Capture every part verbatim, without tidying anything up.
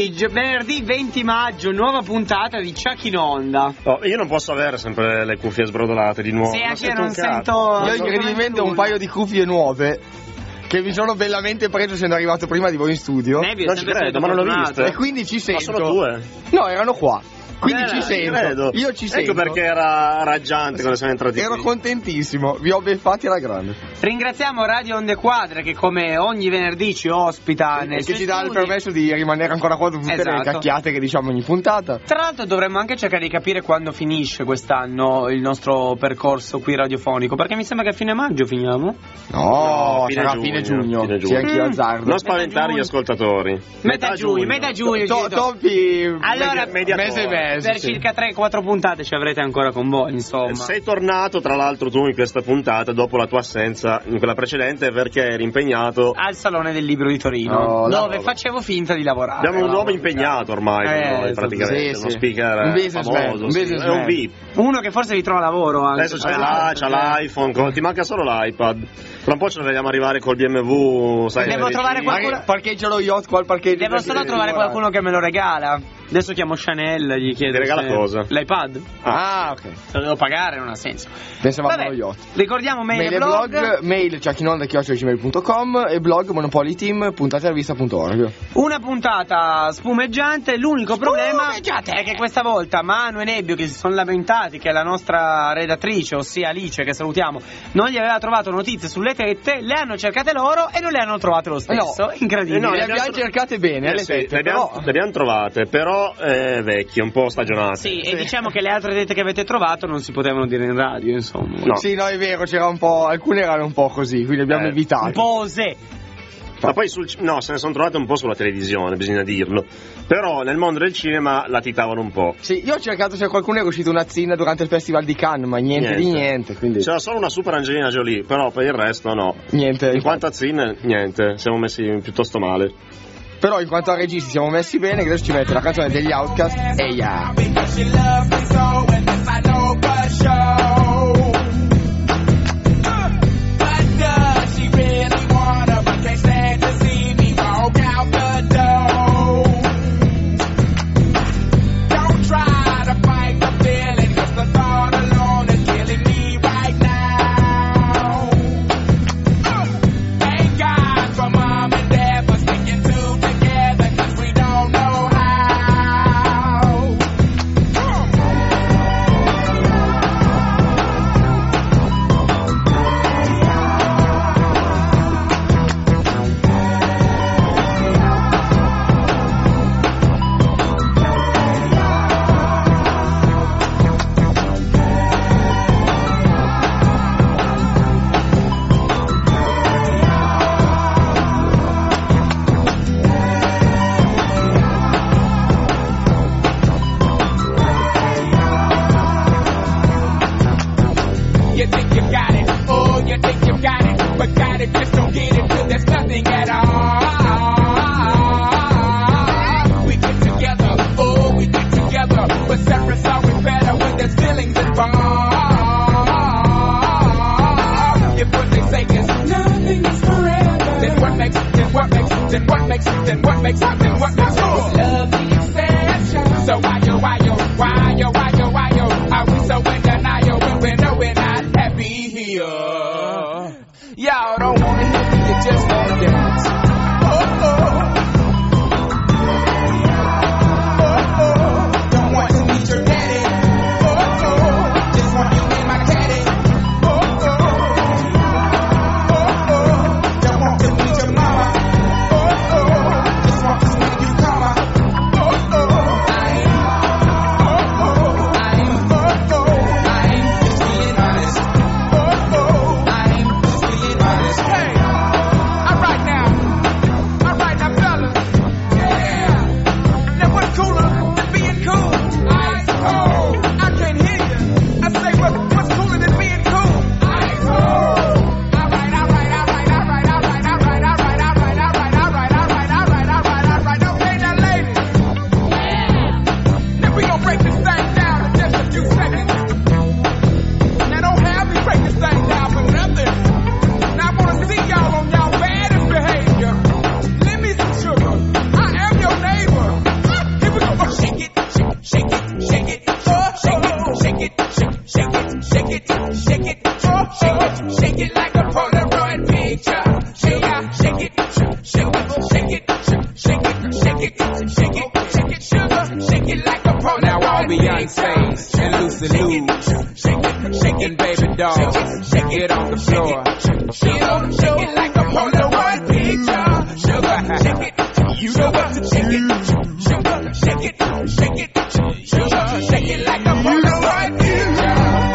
Quindi venerdì venti maggio, nuova puntata di Chuck in Onda. Oh, io non posso avere sempre le cuffie sbrodolate di nuovo. Sì, anche io non non sento. Io incredibilmente ho un paio di cuffie nuove che mi sono bellamente preso essendo arrivato prima di voi in studio. Nebbia, Non ci credo, ma non l'ho visto. E quindi ci sento. Ma sono due? No, erano qua. Quindi Eh, ci sento. credo. Io ci sento. Ecco perché era raggiante quando siamo entrati Ero qui. contentissimo, vi ho beffati alla grande. Ringraziamo Radio Onde Quadre che come ogni venerdì ci ospita nel E che suo ci dà il studio. permesso di rimanere ancora qua dopo tutte Esatto. le cacchiate che diciamo ogni puntata. Tra l'altro dovremmo anche cercare di capire quando finisce quest'anno il nostro percorso qui radiofonico, perché mi sembra che a fine maggio finiamo. No, No, fine sarà giugno, fine giugno. fine giugno. Sì, anch'io Mm. azzardo. Non spaventare giugno. gli ascoltatori. Metà giugno, metà giugno. To- Gito. Topi Allora, media- mese e mese. per sì. circa tre quattro puntate ci avrete ancora con voi, insomma. Sei tornato tra l'altro tu in questa puntata dopo la tua assenza in quella precedente perché eri impegnato. Al Salone del Libro di Torino, Oh, dove no. facevo finta di lavorare. Abbiamo un uomo impegnato ormai con Eh, noi, esatto, praticamente, sì, uno sì. speaker Un businessman, famoso, un sì, businessman. è un V I P. Uno che forse ritrova lavoro anche. Adesso c'è, là, c'ha l'iPhone, co- ti manca solo l'iPad. Tra un po' ce ne vediamo arrivare col B M W, sai, Devo le trovare vicine. qualcuno- Parche- Parcheggio lo yacht qua al parcheggio. Devo solo perché- trovare qualcuno che me lo regala. Adesso chiamo Chanel, gli chiedo. Ti regala se- cosa? L'iPad. Ah, ok. Se lo devo pagare non ha senso. Pensavamo Vabbè, allo yacht. ricordiamo mail, Mail e e blog. blog, mail ciachinonda chiocciola gmail punto com e blog monopolyteam punto intervista punto org. Una puntata spumeggiante. L'unico problema è che questa volta Manu e Nebbio, che si sono lamentati che la nostra redattrice, ossia Alice, che salutiamo, non gli aveva trovato notizie sulle tette, le hanno cercate loro e non le hanno trovate lo stesso. No. Incredibile. Eh no, le le abbiamo abbiamo- cercate bene, Eh le sì, tette, le, abbiamo, però- le abbiamo trovate, però eh, vecchie, un po' stagionate. Sì, e diciamo che le altre tette che avete trovato non si potevano dire in radio, insomma. No. Sì, no, è vero, c'era un po'. Alcune erano un po' così, quindi abbiamo Eh. evitato. Un po' osè. Ma poi sul, no, se ne sono trovate un po' sulla televisione, bisogna dirlo. Però nel mondo del cinema latitavano un po'. Sì, io ho cercato se qualcuno era uscito una zinna durante il festival di Cannes, ma niente, Niente. di niente, quindi C'era solo una super Angelina Jolie, però per il resto no. niente. In quanto a Zin, niente, siamo messi piuttosto male. Però in quanto a registi siamo messi bene, che adesso ci mette la canzone degli Outcast e yeah. Because she loves me so, and this I know for sure. But does she really wanna? But can't stand to see me walk out the door. Don't try to fight the feeling, 'cause the thought alone is killing me right now. Thank God for mom and dad for sticking two together, 'cause we don't know how. You think you got it, oh, you think you got it, but got it, just don't get it, 'cause there's nothing at all. We get together, oh, we get together, but separate's always better when there's feelings involved. If what they say is nothing is forever, then what makes, then what makes, then what makes, then what makes, then what makes love the exception? So why yo, why yo, why yo, why yo, why yo, are we so in denial when we know we're not happy here? Y'all don't wanna hear me, you just wanna dance. Oh, oh. Oh, oh. Don't want to meet your daddy. Oh, oh. Just want you in my caddy. Oh, oh. Oh, oh. Don't want to meet your mama. Oh, oh. Just want to shake it like a pro. Now all Beyonce's and Lucy Lou, shaking baby doll, get on the floor, get on the floor, shake it like a Polaroid picture. Sugar, shake it, you know what to shake it. Sugar, shake it, shake it, sugar, shake it like a Polaroid picture.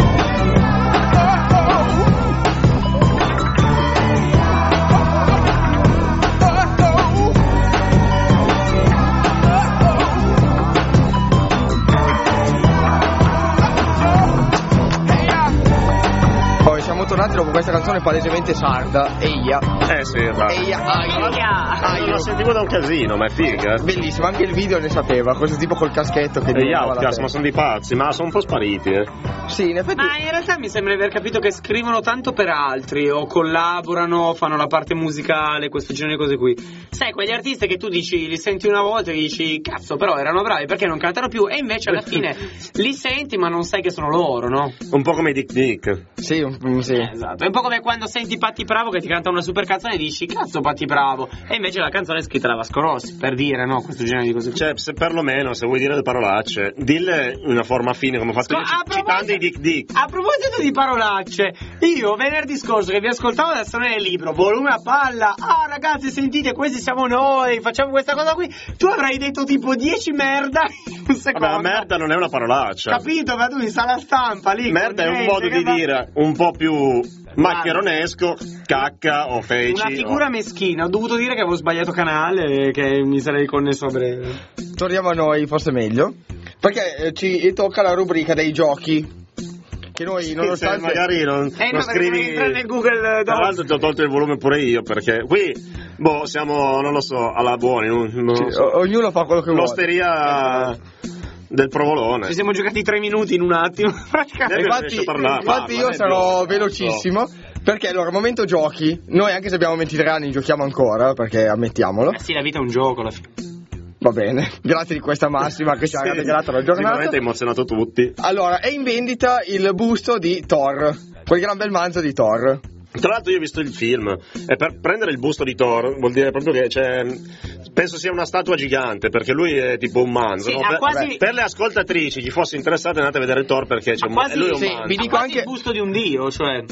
Siamo tornati dopo questa canzone palesemente sarda, Eia. Eh sì, esatto. Eia, Aia. Aia. Lo sentivo da un casino, ma è figa. Bellissimo, anche il video ne sapeva, questo tipo col caschetto che Gli Outcast, ma sono dei pazzi, ma sono un po' spariti, eh. Sì, in effetti. Ma in realtà mi sembra di aver capito che scrivono tanto per altri, o collaborano, fanno la parte musicale, questo genere di cose qui. Sai, quegli artisti che tu dici, li senti una volta e dici, cazzo, però erano bravi, perché non cantano più? E invece alla fine li senti, ma non sai che sono loro, no? Un po' come i Dick Dick. Sì, un, sì. Eh, esatto. È un po' come quando senti Patti Bravo che ti canta una super canzone e dici, cazzo Patti Bravo, e invece la canzone è scritta da Vasco Rossi, per dire, no? Questo genere di cose qui. Cioè, se perlomeno, se vuoi dire le parolacce, dille in una forma fine, come ho fatto io, A citando i Dick Dick. A proposito di parolacce, io venerdì scorso che vi ascoltavo da Salone del Libro, volume a palla, ah ragazzi sentite, questi siamo noi, facciamo questa cosa qui, tu avrai detto tipo dieci merda in un secondo. Vabbè, la merda non è una parolaccia. Capito, ma tu mi sa la stampa lì. Merda è un modo di fa... dire un po' più maccheronesco, cacca o feci. Una figura o... meschina, ho dovuto dire che avevo sbagliato canale e che mi sarei connesso a breve. Torniamo a noi, forse meglio, perché eh, ci tocca la rubrica dei giochi. Che noi sì, nonostante magari non, eh, non no, scrivi entra nel Google tra l'altro ti ho tolto il volume pure io perché qui boh siamo non lo so alla buoni non, non sì, lo so. o- ognuno fa quello che l'osteria del provolone ci siamo giocati tre minuti in un attimo infatti, infatti parla, io parla, sarò velocissimo so. Perché allora momento giochi noi anche se abbiamo ventitré anni giochiamo ancora perché ammettiamolo eh sì la vita è un gioco alla fine. Va bene, grazie di questa massima che ci ha regalato la giornata. Sicuramente ha emozionato tutti. Allora, è in vendita il busto di Thor, quel gran bel manzo di Thor. Tra l'altro io ho visto il film e per prendere il busto di Thor vuol dire proprio che c'è, penso sia una statua gigante perché lui è tipo un manzo, sì, no? per, quasi... per le ascoltatrici chi fosse interessate andate a vedere Thor perché c'è un, quasi, lui è un sì, manzo. vi dico quasi anche il busto di un dio, cioè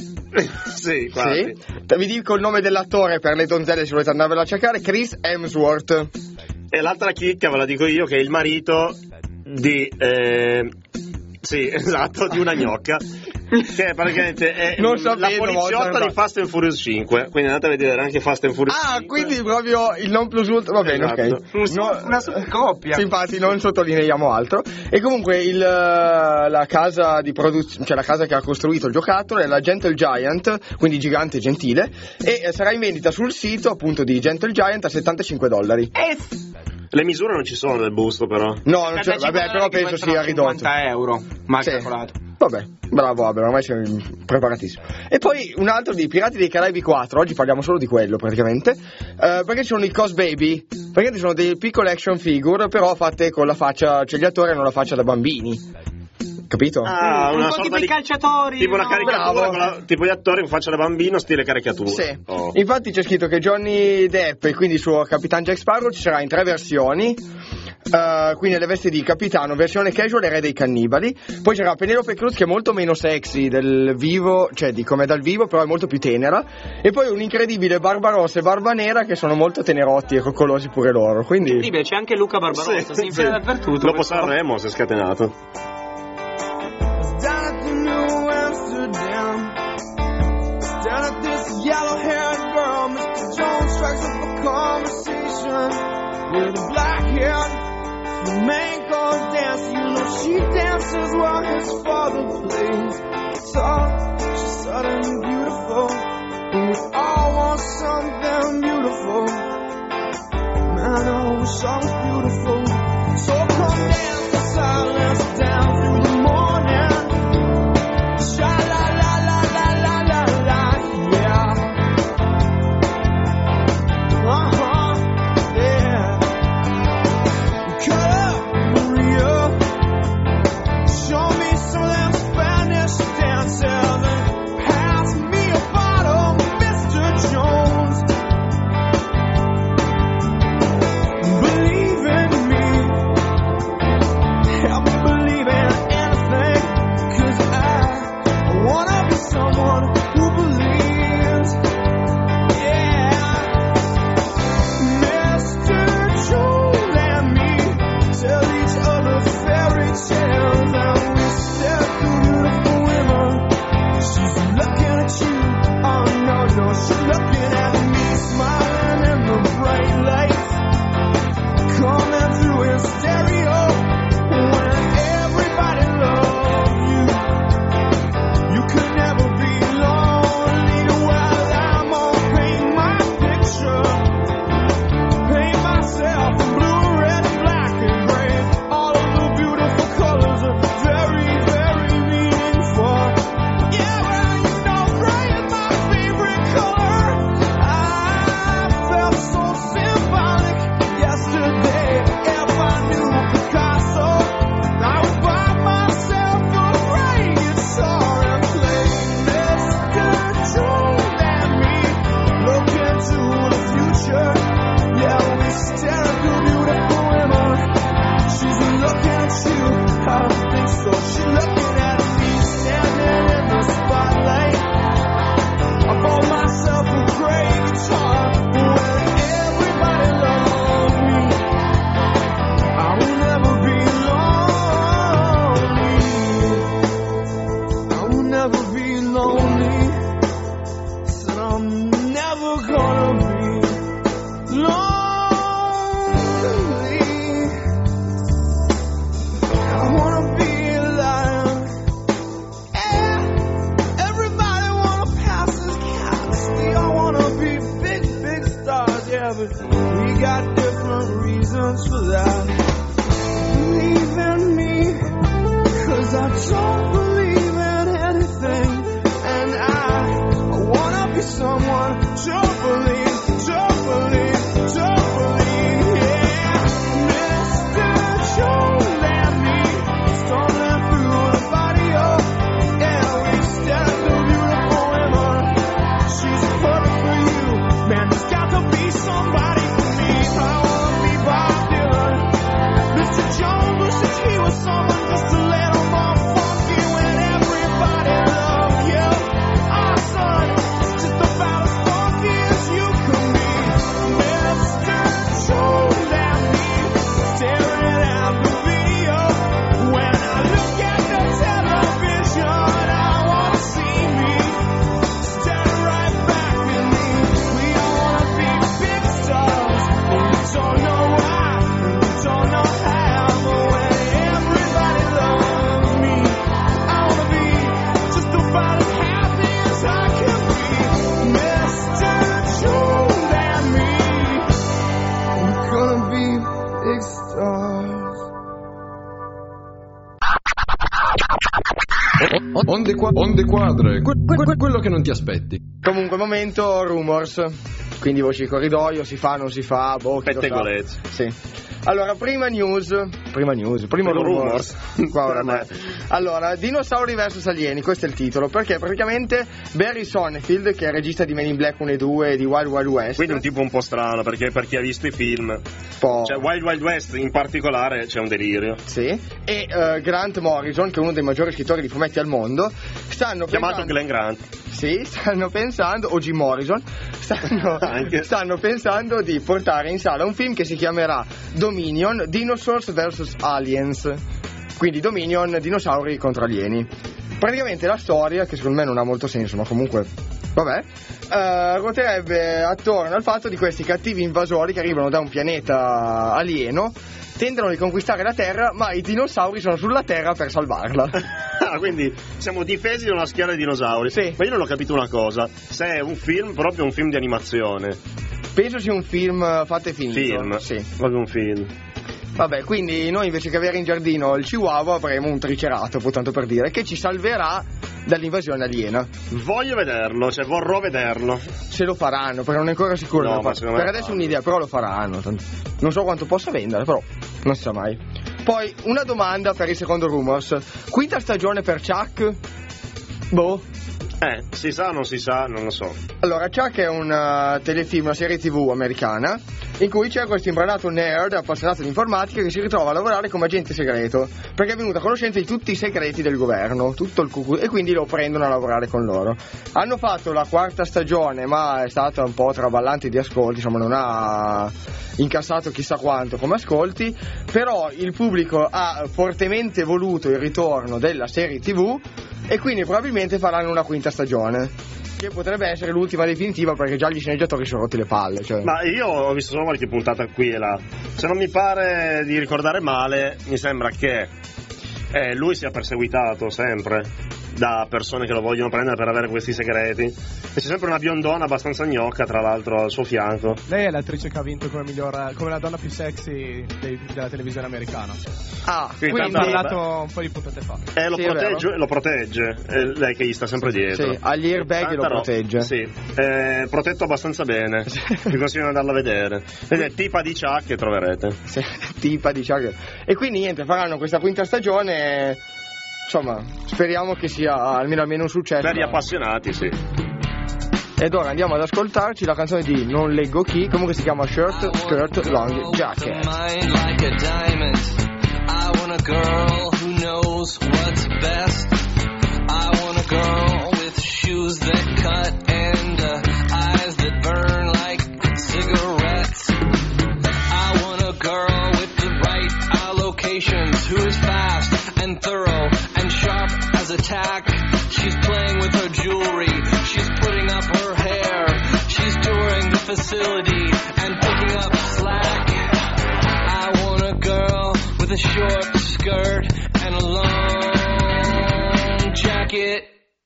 sì, quasi. Sì. Vi dico il nome dell'attore per le donzelle se volete andarvelo a cercare, Chris Hemsworth. E l'altra chicca ve la dico io che è il marito di eh, sì esatto di una gnocca che praticamente è non la poliziotta di Fast and Furious cinque quindi andate a vedere anche Fast and Furious ah cinque. Quindi proprio il non plus ultra va bene esatto. Ok no, una super coppia sì, infatti non sottolineiamo altro e comunque il, la casa di produzione cioè la casa che ha costruito il giocattolo è la Gentle Giant quindi gigante gentile e sarà in vendita sul sito appunto di Gentle Giant a settantacinque dollari e... Le misure non ci sono nel busto però. No, non c'è, vabbè, però penso sia ridotto. cinquanta euro, mal sì. calcolato. Vabbè, bravo Abel, ormai sei preparatissimo. E poi un altro di Pirati dei Caraibi quattro, oggi parliamo solo di quello praticamente, eh, perché ci sono i Cos Baby, perché ci sono dei piccoli action figure, però fatte con la faccia, cioè gli attori hanno la faccia da bambini. Capito? Ah, un una po' sorta tipo di i calciatori, tipo una no? caricatura con la, tipo gli attori che faccia da bambino stile caricatura. Sì. Oh. Infatti c'è scritto che Johnny Depp e quindi il suo Capitan Jack Sparrow ci sarà in tre versioni. Uh, quindi nelle vesti di capitano, versione casual e re dei cannibali. Poi c'era Penelope Cruz che è molto meno sexy del vivo, cioè di come dal vivo, però è molto più tenera. E poi un incredibile Barbarossa e Barba Nera che sono molto tenerotti e coccolosi pure loro. Quindi incredibile, c'è anche Luca Barbarossa, sì, si infila sì. dappertutto. Dopo Sanremo si è scatenato. Down at the New Amsterdam, down at this yellow-haired girl, Mister Jones strikes up a conversation with a black hair. The man goes dancing, you know she dances while his father plays guitar. She's sudden beautiful, and we all want something beautiful. Man, I wish I was beautiful. So come dance in silence down through the morning. Sha la la la la la la la, yeah. Uh huh, yeah. Cut up, Maria. Show me some of them Spanish dances and pass me a bottle, Mister Jones. Believe want someone just a little more funky when everybody loves you. Oh, son, it's just about as funky as you can be. Mister True and me, staring at the video. When I look at the television, I want to see me stare right back at me. We all want to be big stars, but we don't know why, and we don't know how. But when everybody loves me, I want to be just about as happy as I can be. Mister True and me, we're gonna be big stars. Onde, qua- onde quadre, que- que- quello che non ti aspetti. Comunque, momento rumors. Quindi voci di corridoio, si fa, non si fa, boh, chi lo sa. Pettegolezzi. Sì. Allora, prima news, prima news, primo Primo rumors. rumors. Qua oramai. Allora, dinosauri versus alieni, questo è il titolo, perché praticamente Barry Sonnenfeld, che è il regista di Men in Black uno e due e di Wild Wild West, Quindi è un tipo un po' strano, perché per chi ha visto i film, po', cioè Wild Wild West in particolare c'è un delirio. sì, e eh, Grant Morrison, che è uno dei maggiori scrittori di fumetti al mondo, stanno Chiamato pensando, Glenn Grant. sì, stanno pensando, o Jim Morrison, stanno, Anche. stanno pensando di portare in sala un film che si chiamerà Dominion, Dinosaurs versus Aliens. Quindi Dominion, dinosauri contro alieni. Praticamente la storia, che secondo me non ha molto senso, ma comunque vabbè, eh, ruoterebbe attorno al fatto di questi cattivi invasori che arrivano da un pianeta alieno, tentano di conquistare la Terra, ma i dinosauri sono sulla Terra per salvarla. Ah, quindi siamo difesi da una schiera di dinosauri. Sì. Ma io non ho capito una cosa. Se è un film, proprio un film di animazione. Penso sia un film fatto e finito. Film. Sì. Proprio un film. Vabbè, quindi noi invece che avere in giardino il chihuahua avremo un triceratopo, tanto per dire, che ci salverà dall'invasione aliena. Voglio vederlo, cioè vorrò vederlo. Se lo faranno, perché non è ancora sicuro. No, non ma fa- secondo per me adesso è fanno. un'idea, però lo faranno. Tant- Non so quanto possa vendere, però non si sa mai. Poi una domanda per il secondo rumors. Quinta stagione per Chuck? Boh. Eh, si sa o non si sa, non lo so. Allora, Chuck è un uh, telefilm, una serie tv americana in cui c'è questo imbranato nerd appassionato di informatica che si ritrova a lavorare come agente segreto perché è venuto a conoscenza di tutti i segreti del governo, tutto il cucù, e quindi lo prendono a lavorare con loro. Hanno fatto la quarta stagione, ma è stata un po' traballante di ascolti, insomma non ha incassato chissà quanto come ascolti, però il pubblico ha fortemente voluto il ritorno della serie tv e quindi probabilmente faranno una quinta stagione, che potrebbe essere l'ultima definitiva perché già gli sceneggiatori si sono rotti le palle, cioè. Ma io ho visto solo qualche puntata qui e là. Se non mi pare di ricordare male, mi sembra che eh, lui sia perseguitato sempre da persone che lo vogliono prendere per avere questi segreti. E c'è sempre una biondona abbastanza gnocca, tra l'altro, al suo fianco. Lei è l'attrice che ha vinto come miglior, come la donna più sexy dei- della televisione americana. Ah, Quindi Ne quindi ha tanto- parlato un po' di puntate fa. E lo, Sì, è protegge, lo protegge, è lei che gli sta sempre dietro. sì, agli airbag Ah, lo però, protegge. Sì, è protetto abbastanza bene. Vi consiglio di andarla a vedere. Ed è tipa di Chuck che troverete. Sì, tipa di Chuck. E quindi niente, faranno questa quinta stagione. Insomma, speriamo che sia almeno, almeno un successo. Per gli appassionati, sì. Ed ora andiamo ad ascoltarci la canzone di Non leggo chi, comunque si chiama Shirt, Skirt, Long Jacket. Mind like a diamond. I want a girl who knows what's best. I want a girl with shoes that cut and uh, eyes that burn like cigarettes. I want a girl with the right allocations, who is fast and thorough and sharp as a tack. She's playing with her jewelry, she's putting up her hair, she's touring the facility and picking up slack. I want a girl with a short skirt and a long jacket.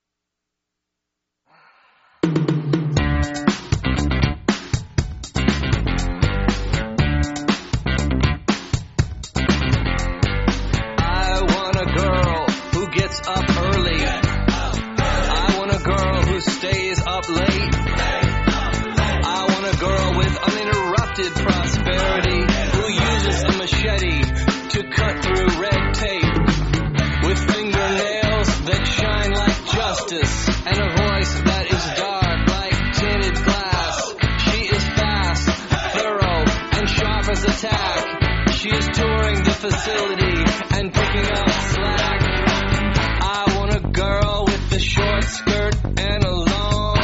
I want a girl who gets up early. I want a girl who stays up late. I want a girl with uninterrupted prosperity, who uses a machete to cut through red tape, with fingernails that shine like justice and a voice that is dark like tinted glass. She is fast, thorough, and sharp as a tack. She is touring the facility and mind picking up slack. I want a girl with a short skirt and a long,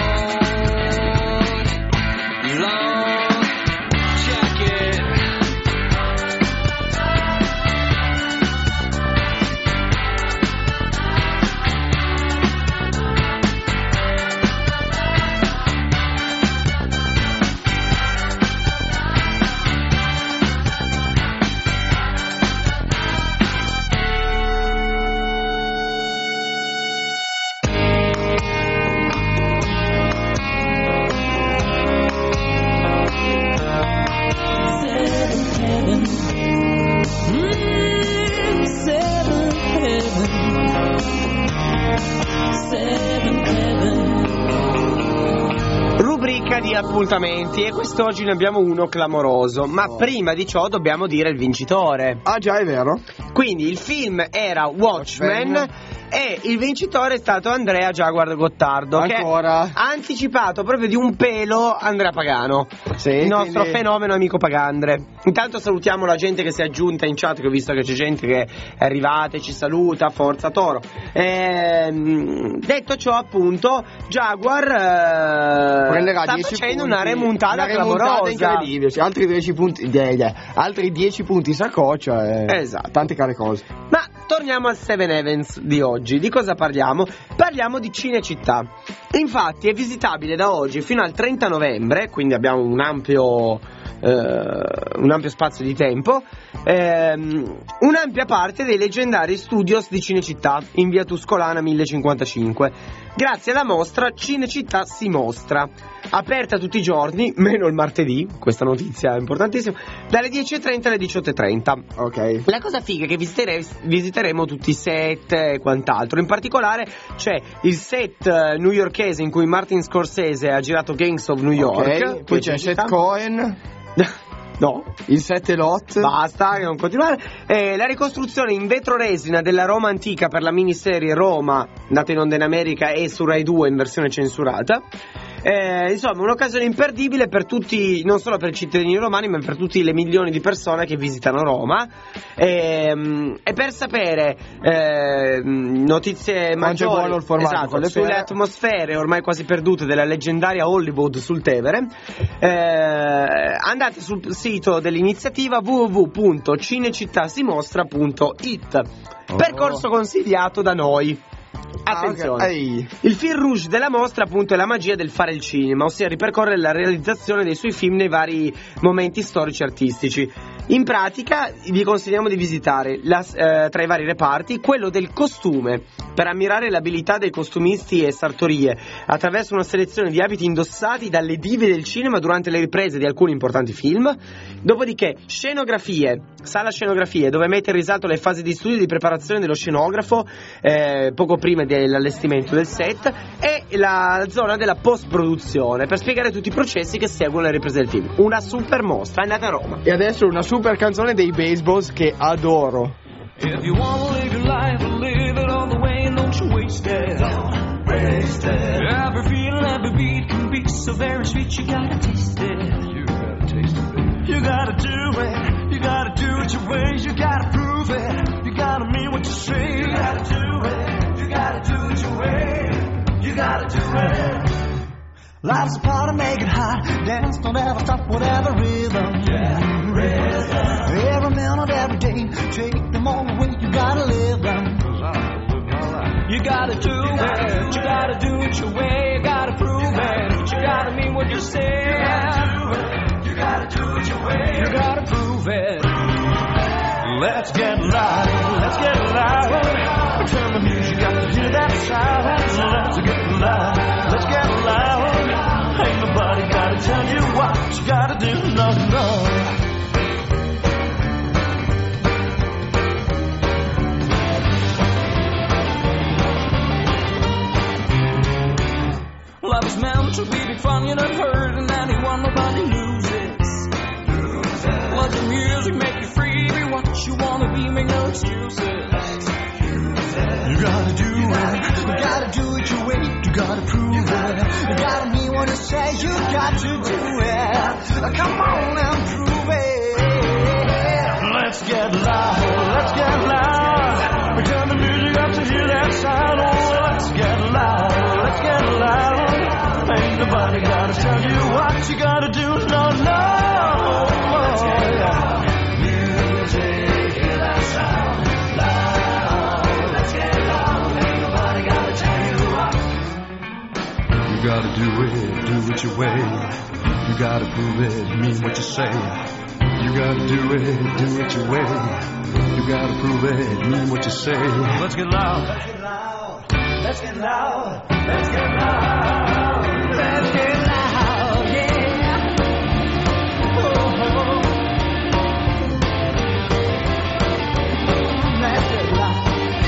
long jacket. Rubrica di appuntamenti, e quest'oggi ne abbiamo uno clamoroso, ma Oh. prima di ciò dobbiamo dire il vincitore. Ah già, è vero. Quindi il film era Watchmen, Watchmen. e il vincitore è stato Andrea Jaguar Gottardo, Ancora. che ha anticipato proprio di un pelo Andrea Pagano, Sì, il nostro quindi- fenomeno amico Pagandre. Intanto salutiamo la gente che si è aggiunta in chat, che ho visto che c'è gente che è arrivata e ci saluta, forza Toro. Ehm, detto ciò, appunto, Jaguar eh, Prenderà sta dieci facendo punti, una remontata una remontata clamorosa. incredibile, sì, altri dieci punti, eh, eh, altri dieci punti saccoccia, eh, Esatto. tante care cose. Ma torniamo al Seven Events di oggi. Di cosa parliamo? Parliamo di Cinecittà. Infatti è visitabile da oggi fino al trenta novembre, quindi abbiamo un ampio, eh, un ampio spazio di tempo, ehm, un'ampia parte dei leggendari studios di Cinecittà in via Tuscolana mille cinquantacinque, grazie alla mostra Cinecittà si mostra, aperta tutti i giorni, meno il martedì, questa notizia è importantissima, dalle dieci e trenta alle diciotto e trenta. Ok. La cosa figa è che visitere- visiteremo tutti i set e quant'altro. In particolare c'è il set eh, newyorkese in cui Martin Scorsese ha girato Gangs of New York. Ok, poi c'è Seth Cohen, No, il sette lot. basta, che non continuare. Eh, la ricostruzione in vetro resina della Roma antica per la miniserie Roma, nata in onda in America e su Rai due in versione censurata. Eh, insomma, un'occasione imperdibile per tutti, non solo per i cittadini romani, ma per tutte le milioni di persone che visitano Roma. Ehm, e per sapere eh, notizie Quanto è maggiori, buono il formato esatto, con le sulle fiere. atmosfere ormai quasi perdute della leggendaria Hollywood sul Tevere, eh, andate sul sito dell'iniziativa w w w punto cinecittasimostra punto i t. Percorso consigliato da noi. Attenzione, Ah, ok. Ehi. il fil rouge della mostra appunto è la magia del fare il cinema, ossia ripercorrere la realizzazione dei suoi film nei vari momenti storici e artistici. In pratica vi consigliamo di visitare la- eh, tra i vari reparti quello del costume, per ammirare l'abilità dei costumisti e sartorie attraverso una selezione di abiti indossati dalle dive del cinema durante le riprese di alcuni importanti film. Dopodiché scenografie, sala scenografie, dove mette in risalto le fasi di studio e di preparazione dello scenografo eh, poco prima dell'allestimento del set, e la zona della post-produzione per spiegare tutti i processi che seguono le riprese del film. Una super mostra, andate a Roma. E adesso una super canzone dei Baseballs che adoro. If you wanna live your life, live it all the way and don't you waste it. Don't waste it. Every feeling, every beat can be so very sweet, you gotta taste it. You gotta taste it. You gotta do it. You gotta do it your way. You gotta prove it. You gotta mean what you say. You gotta do it. You gotta do it your way. You gotta do it. Life's a party, make it hot. Dance, don't ever stop, whatever rhythm. Yeah, rhythm. Every minute, every day. Take them all away, you gotta live them. You gotta do it. You gotta do it your way. You gotta prove it. You gotta mean what you say. You gotta do it. You gotta do it your way. You gotta prove it. Let's get loud, let's get loud. Turn the music up to hear that sound. Let's get loud, let's get loud. Ain't nobody gotta tell you what you gotta do, no, no. Love is meant to be big fun, you're not hurting anyone, nobody loses. Let the music make you free, be what you wanna be, make no excuses. You gotta do it, you gotta do it your way, you gotta prove it. You gotta mean what you say, you got to do it. Come on and prove it. Let's get loud, let's get loud. do it, do it your way. You gotta prove it, mean what you say. You gotta do it, do it your way. You gotta prove it, mean what you say. Let's get loud. Let's get loud. Let's get loud. Let's get loud, yeah. Oh, let's get loud.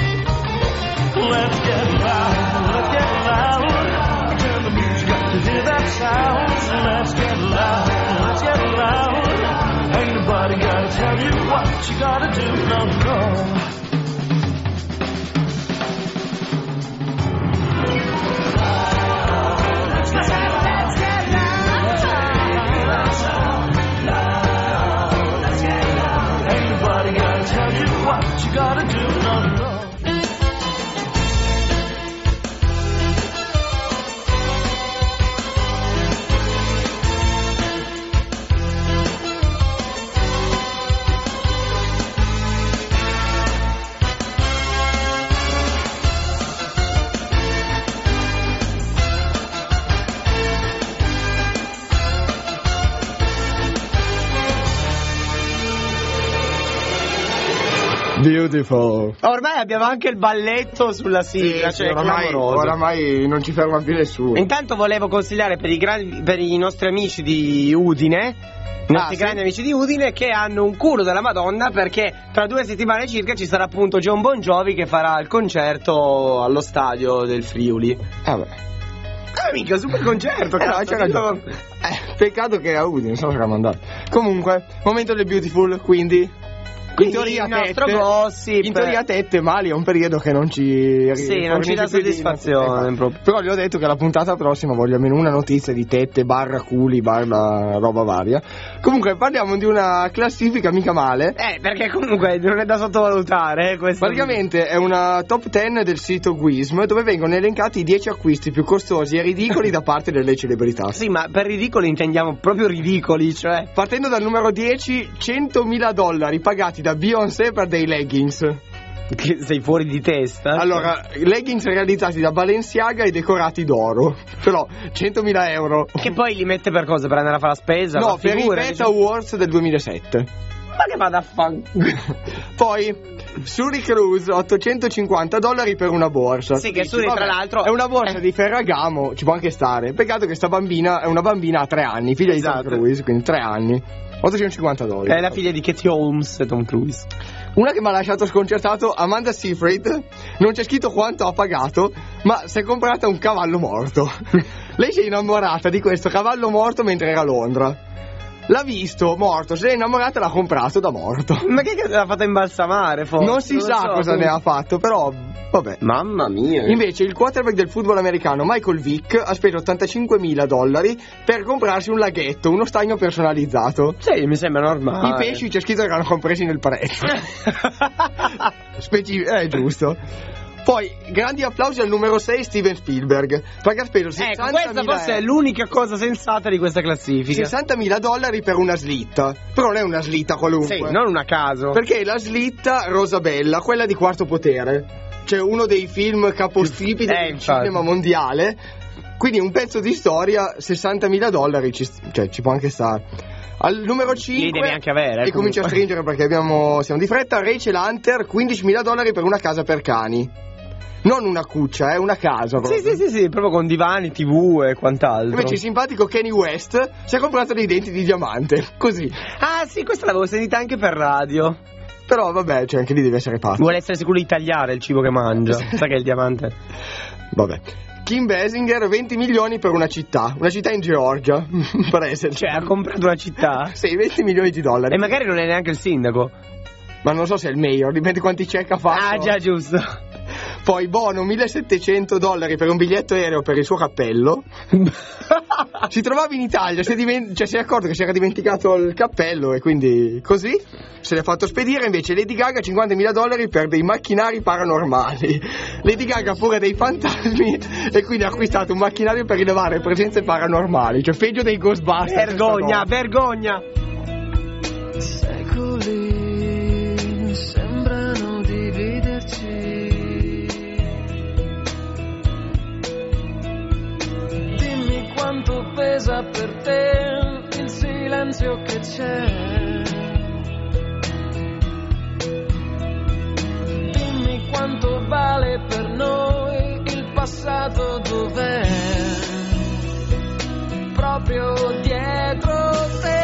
Let's get loud. Let's get loud. Turn the music up to hear that sound. Let's get loud. Let's get loud. Ain't nobody gotta tell you what you gotta do. No, no. What you gotta do, no, no. Beautiful. Ormai abbiamo anche il balletto sulla sigla, sì, cioè sì, oramai, oramai non ci ferma più nessuno. Intanto volevo consigliare per i, grandi, per i nostri amici di Udine, i nostri ah, grandi sì? amici di Udine, che hanno un culo della Madonna, perché tra due settimane circa ci sarà appunto John Bon Jovi che farà il concerto allo stadio del Friuli. Ah beh. Eh mica, super concerto, eh, no, c'è ragione. Eh, peccato che a Udine, se no sarà mandato. Comunque, momento del Beautiful, quindi in teoria, tette, gossip. in teoria tette mali è un periodo che non ci sì, non ci dà soddisfazione proprio. Però gli ho detto che la puntata prossima voglio almeno una notizia di tette barra culi barra roba varia. Comunque parliamo di una classifica mica male, eh perché comunque non è da sottovalutare, eh, questo. Praticamente è una top dieci del sito Gwism, dove vengono elencati i dieci acquisti più costosi e ridicoli da parte delle celebrità. Sì, ma per ridicoli intendiamo proprio ridicoli, cioè partendo dal numero dieci, centomila dollari pagati da Beyoncé per dei leggings. Che sei fuori di testa? Allora, leggings realizzati da Balenciaga e decorati d'oro. Però centomila euro. Che poi li mette per cosa? Per andare a fare la spesa? No, per i Beta Awards del duemilasette. Ma che vada a fan. Poi Suri Cruise, ottocentocinquanta dollari per una borsa. Sì, che Suri tra l'altro è una borsa eh. di Ferragamo, ci può anche stare. Peccato che sta bambina è una bambina a tre anni, figlia esatto. di Tom Cruise, quindi tre anni. ottocentocinquanta dollari. È la figlia di Katie Holmes e Tom Cruise. Una che mi ha lasciato sconcertato, Amanda Seyfried. Non c'è scritto quanto ha pagato, ma si è comprata un cavallo morto. Lei si è innamorata di questo cavallo morto mentre era a Londra. L'ha visto morto, si è innamorata e l'ha comprato da morto. Ma che l'ha fatta imbalsamare forse? Non si non sa so, cosa come... ne ha fatto, però vabbè. Mamma mia. Invece il quarterback del football americano Michael Vick ha speso ottantacinquemila dollari per comprarsi un laghetto, uno stagno personalizzato. Sì, mi sembra normale. I pesci c'è scritto che erano compresi nel prezzo. Specif- eh, giusto. Poi, grandi applausi al numero sei, Steven Spielberg, perché ha speso sessantamila ecco, questa forse è l'unica cosa sensata di questa classifica. sessantamila dollari per una slitta. Però non è una slitta qualunque. Sì, non una caso. Perché è la slitta Rosabella, quella di Quarto Potere. Cioè uno dei film capostipiti eh, del cinema mondiale. Quindi un pezzo di storia, sessantamila dollari, ci, cioè ci può anche stare. Al numero cinque li devi anche avere, e comincia a stringere perché abbiamo, siamo di fretta. Rachel Hunter, quindicimila dollari per una casa per cani. Non una cuccia, è eh, una casa proprio. Sì, sì, sì, sì, proprio con divani, tivù e quant'altro. Invece il simpatico Kanye West si è comprato dei denti di diamante, così. Ah sì, questa l'avevo sentita anche per radio. Però vabbè, cioè anche lì deve essere pazzo. Vuole essere sicuro di tagliare il cibo che mangia. Sa che è il diamante. Vabbè. Kim Basinger, venti milioni per una città. Una città in Georgia, per esserci. Cioè ha comprato una città? Sì, venti milioni di dollari. E magari non è neanche il sindaco. Ma non so se è il mayor, dipende quanti check ha fatto. Ah già, giusto. Poi Bono, millesettecento dollari per un biglietto aereo per il suo cappello. Si trovava in Italia, si è, divent- cioè, si è accorto che si era dimenticato il cappello e quindi così se l'è fatto spedire. Invece Lady Gaga, cinquantamila dollari per dei macchinari paranormali. Lady Gaga pure dei fantasmi e quindi ha acquistato un macchinario per rilevare presenze paranormali, cioè peggio dei Ghostbusters. Vergogna, vergogna. Secoli sembrano dividerci. Dimmi c'è. Dimmi quanto vale per noi il passato, dov'è? Proprio dietro te.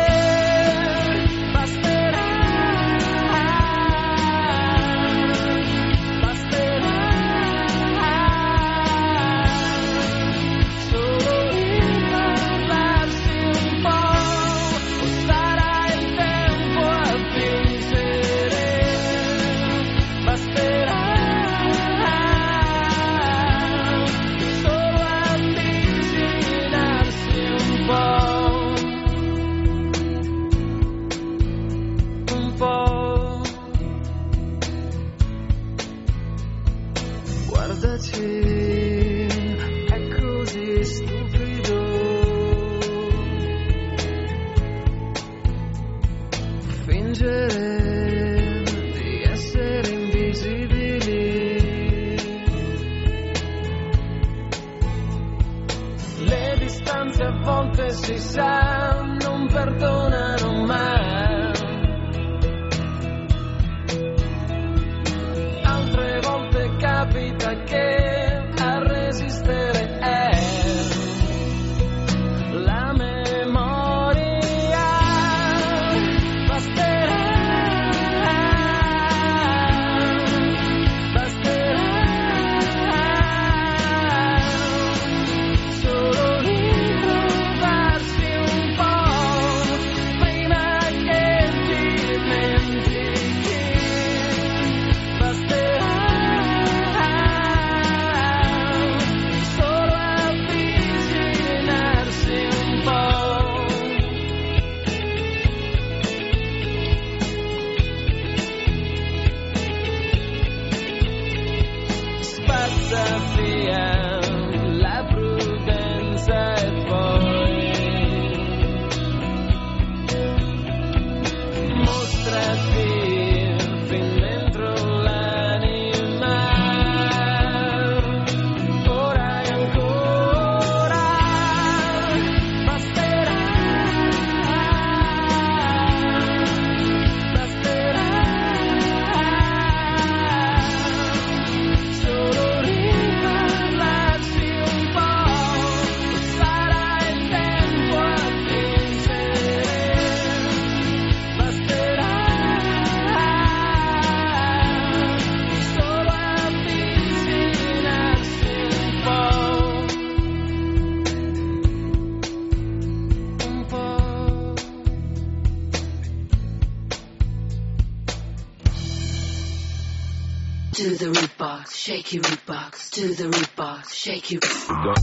È così stupido fingere di essere invisibili. Le distanze a volte si sa non perdonano mai. Altre volte capita che a resistere è la memoria. Basterà, basterà solo ritrovarsi un po' prima che dimentichi. Basterà via la prudenza e poi mostrati fin dentro l'anima. Ora e ancora basterà, basterà solo to the root box, shake your root box, to the root box, shake your root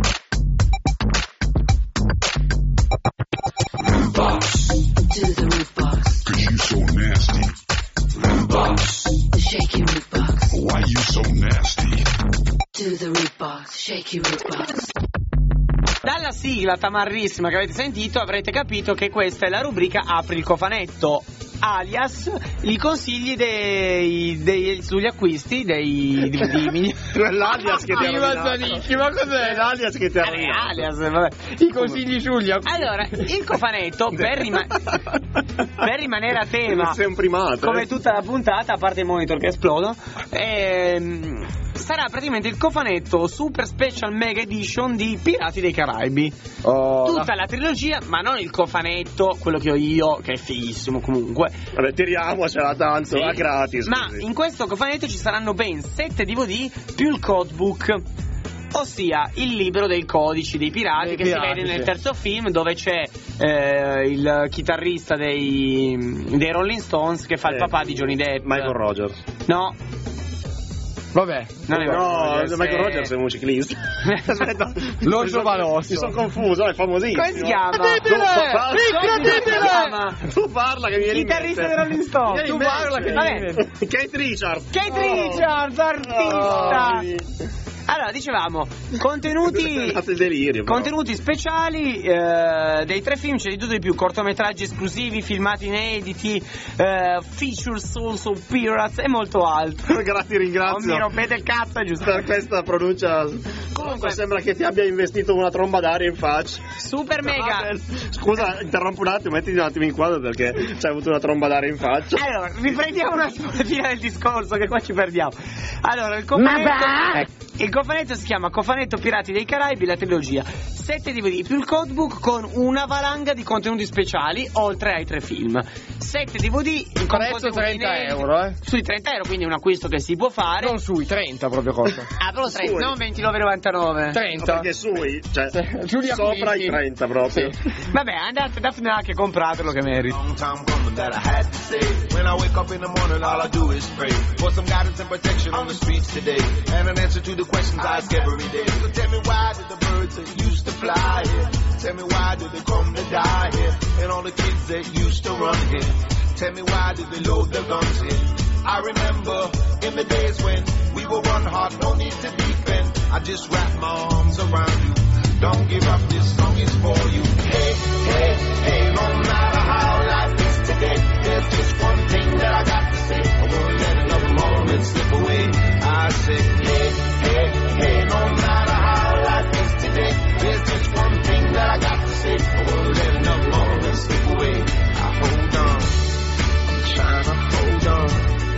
box, to the root box, cause you so nasty. Root box, shake your root box. Why you so nasty? To the root box, shake your root box. Dalla sigla tamarrissima che avete sentito avrete capito che questa è la rubrica Apri il cofanetto, alias i consigli dei, dei, sugli acquisti dei D V D. L'alias che ti ha rovinato. Ma cos'è? L'alias che ti ha rovinato. Alias, vabbè. I consigli sugli acquisti. Allora, il cofanetto per, rima- per rimanere a tema, sei un primato, come eh. tutta la puntata, a parte i monitor che esplodono, ehm, sarà praticamente il cofanetto Super Special Mega Edition di Pirati dei Caraibi. Oh, Tutta la trilogia, ma non il cofanetto, quello che ho io, che è fighissimo comunque. Vabbè, tiriamocela tanto, Sì. a gratis. Ma così. in questo cofanetto ci saranno ben sette D V D più il codebook, ossia il libro dei codici dei pirati, Dei che pirati, si vede nel sì. terzo film, dove c'è eh, il chitarrista dei, dei Rolling Stones che fa Eh, il papà di Johnny Depp. Michael Rogers. No, Vabbè. non è No, Rogers, Michael è- Rogers è un ciclista. Aspetta, L'orso mi sono- Valosso. Mi sono confuso, è famosissimo. Come si chiama? Incredibile! Come si chiama? Tu parla che mi viene in Chitarrista mente. dei Rolling Stones. Vieni in Tu parla mente. che Vabbè. viene. Kate Richards. Kate Oh. Richards, artista. Oh. Allora, dicevamo, contenuti delirio, contenuti speciali eh, dei tre film, c'è di tutto di più, cortometraggi esclusivi, filmati inediti, eh, features also, pirates e molto altro. Grazie, ringrazio. Non mi rompete il cazzo, giusto? Per questa pronuncia. Comunque sembra che ti abbia investito una tromba d'aria in faccia. Super mega. Scusa, interrompo un attimo, mettiti un attimo in quadro perché ci hai avuto una tromba d'aria in faccia. Allora, riprendiamo un attimo la fine del discorso che qua ci perdiamo. Allora, il cofanetto, il cofanetto si chiama Cofanetto Pirati dei Caraibi, la trilogia. sette D V D più il codebook con una valanga di contenuti speciali oltre ai tre film. sette D V D in prezzo trenta euro, eh? Sui trenta euro, quindi è un acquisto che si può fare. Non sui trenta proprio costa. Ah, però trenta, non ventinove e novantanove. trenta. No, perché sui, cioè Giulia sopra Quinti. i trenta proprio. Sì. Vabbè, andate da Fnac e compratelo che meriti. Long time coming that I had to say. When I wake up in the morning, all I do is pray for some guidance and protection on the streets today, and an answer to the questions I ask every day. So tell me, why did the birds that used to fly here? Tell me, why did they come to die here? And all the kids that used to run here. Tell me, why did they load their guns here? I remember in the days when we were one heart, no need to defend. I just wrap my arms around you. Don't give up, this song is for you. Hey, hey, hey, no matter how life is today, there's just one thing that I got to say. I won't let another moment slip away. I say, hey, hey, hey, no matter how life is today, there's just one thing that I got to say. I won't let another moment slip away. I hold on, I'm trying to hold on.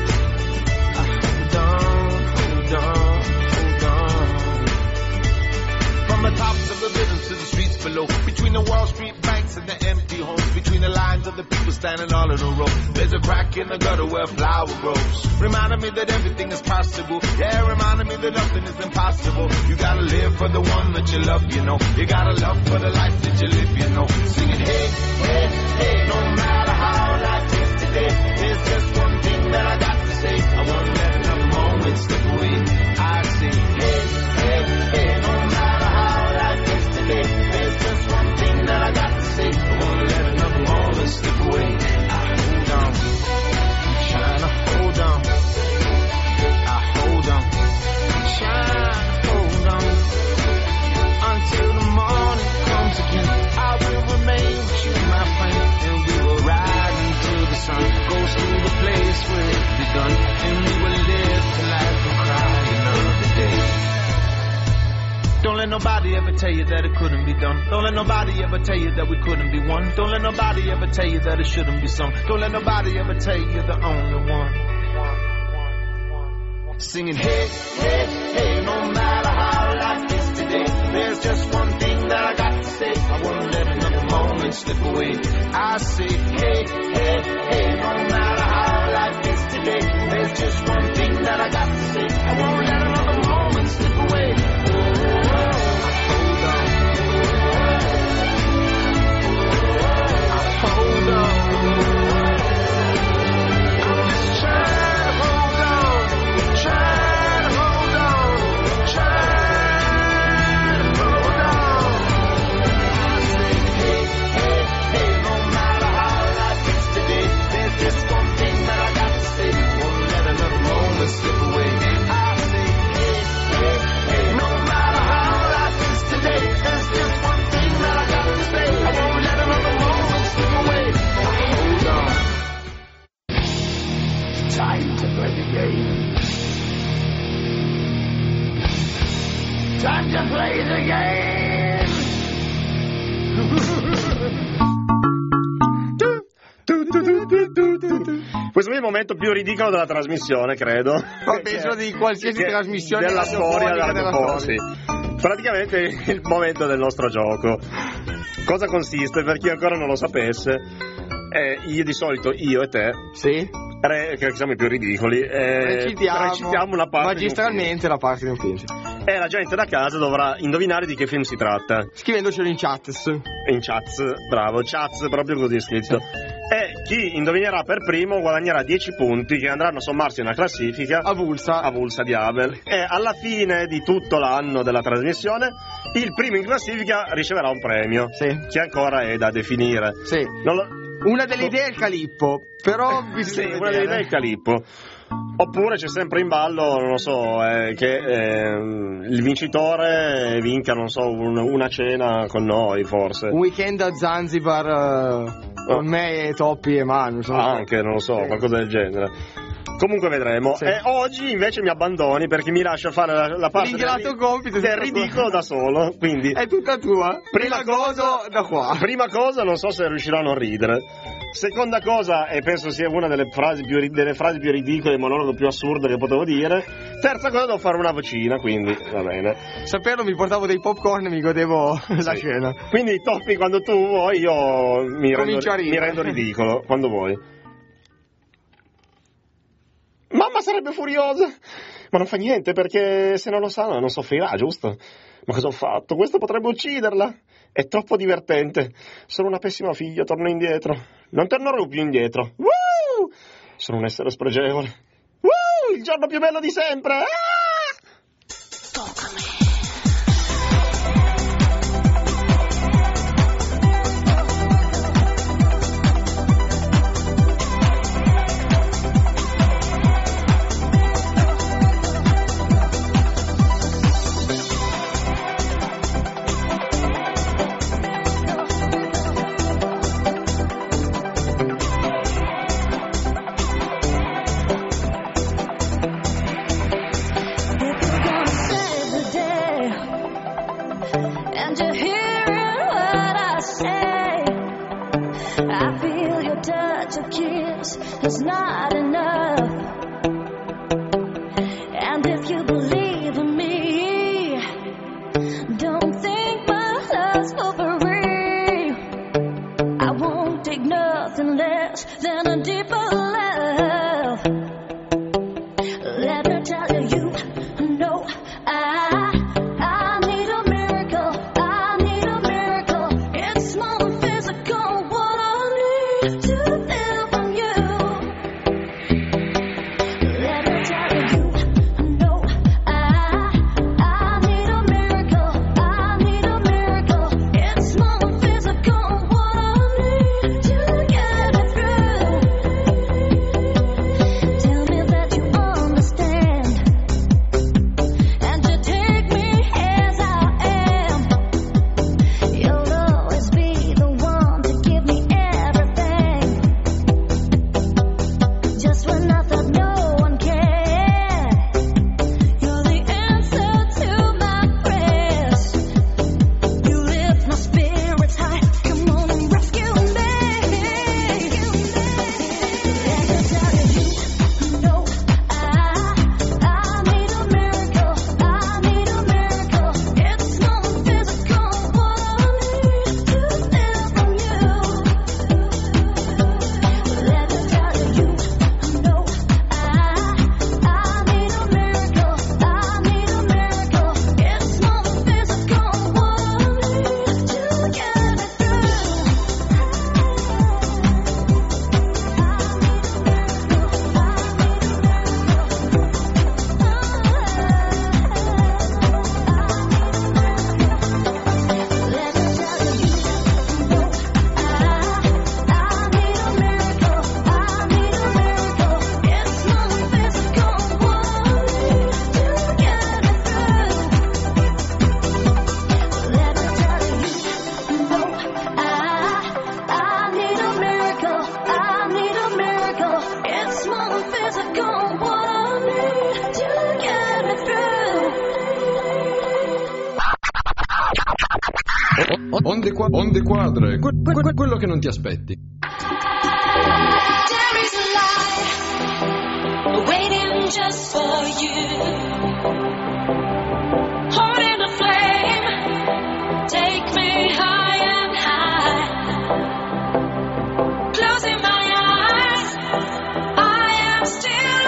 I hold on, hold on, hold on. From the tops of the buildings to the streets below, between the Wall Street banks and the empty homes, between the lines of the people standing all in a row, there's a crack in the gutter where a flower grows, reminding me that everything is possible. Yeah, reminding me that nothing is impossible. You gotta live for the one that you love, you know. You gotta love for the life that you live, you know. Singing, hey, hey, hey, no matter how life is today, there's just one thing that I got to say. I won't let another moment slip away. I say, hey, hey, hey, no matter how life is today, there's just one thing that I got to say. I won't let another moment slip away. I hold on, I'm trying to hold on. I hold on, I'm trying to hold on until the morning comes again. I will remain with you, my friend, and we will ride until the sun goes through the place where it begun, and we will live till life will cry another day. Don't let nobody ever tell you that it couldn't be done. Don't let nobody ever tell you that we couldn't be one. Don't let nobody ever tell you that it shouldn't be some. Don't let nobody ever tell you you're the only one. Singing, hey, hey, hey, no matter how life is today, there's just one thing that I got to say. I won't let another moment slip away. I say, hey, hey, hey, no matter how life is today, there's just one thing that I got to say. I won't let another moment slip away. Hold on. I'm just trying to hold on, trying to hold on, trying to hold on. I say, hey, hey, hey, no matter how life is today, there's just one thing that I got to say. Won't let another moment slip away. I say, hey, hey, hey, no matter how life is today, there's just one thing that I got to say. I won't let another moment slip away. Hold on. Time to play the game. Time to play the game. Questo è il momento più ridicolo della trasmissione, credo. Ho penso di qualsiasi Che- trasmissione della storia radiofonica della della sì. storia. Praticamente il momento del nostro gioco. Cosa consiste, per chi ancora non lo sapesse? Eh, io di solito, io e te, Sì. re, che siamo i più ridicoli, eh, Recitiamo, recitiamo una parte di un magistralmente la parte di un film. film. E la gente da casa dovrà indovinare di che film si tratta. Scrivendocelo in chat. In chats, bravo, chats proprio così scritto. E chi indovinerà per primo guadagnerà dieci punti che andranno a sommarsi a una classifica avulsa avulsa di Abel. E alla fine di tutto l'anno della trasmissione il primo in classifica riceverà un premio, sì, che ancora è da definire. Sì. Non lo... Una delle idee è il Calippo, però sì, una delle idee è il Calippo. Oppure c'è sempre in ballo, non lo so, eh, che eh, il vincitore vinca, non so, un, una cena con noi, forse. Un weekend a Zanzibar uh, con me e Toppi e Manu. Ah, anche, non lo so, sì. Qualcosa del genere. Comunque vedremo. Sì. E oggi invece mi abbandoni perché mi lascia fare la, la parte del, compito del ridicolo da solo. Quindi è tutta tua. Prima cosa da qua. Prima cosa, non so se riuscirò a non ridere. Seconda cosa, e penso sia una delle frasi più, delle frasi più ridicole, il monologo più assurdo che potevo dire. Terza cosa, devo fare una vocina, quindi va bene. Saperlo, mi portavo dei popcorn e mi godevo sì. la scena. Quindi Toppi, quando tu vuoi, io mi, rendo, mi rendo ridicolo, quando vuoi. Mamma sarebbe furiosa, ma non fa niente perché se non lo sa non soffrirà, giusto? Ma cosa ho fatto? Questo potrebbe ucciderla. È troppo divertente. Sono una pessima figlia, torno indietro. Non tornerò più indietro. Woo! Sono un essere spregevole. Woo! Il giorno più bello di sempre. Ah! Toccami. It's not enough. And if you believe in me, don't think my love's for free. I won't take nothing less than a deeper love. Let me tell you, you know I I need a miracle. I need a miracle. It's more than physical. What I need to live from you. Onde, qua- onde quadre, que- que- quello che non ti aspetti. There is a light waiting just for you. Holding a flame, take me high and high. Closing my eyes, I am still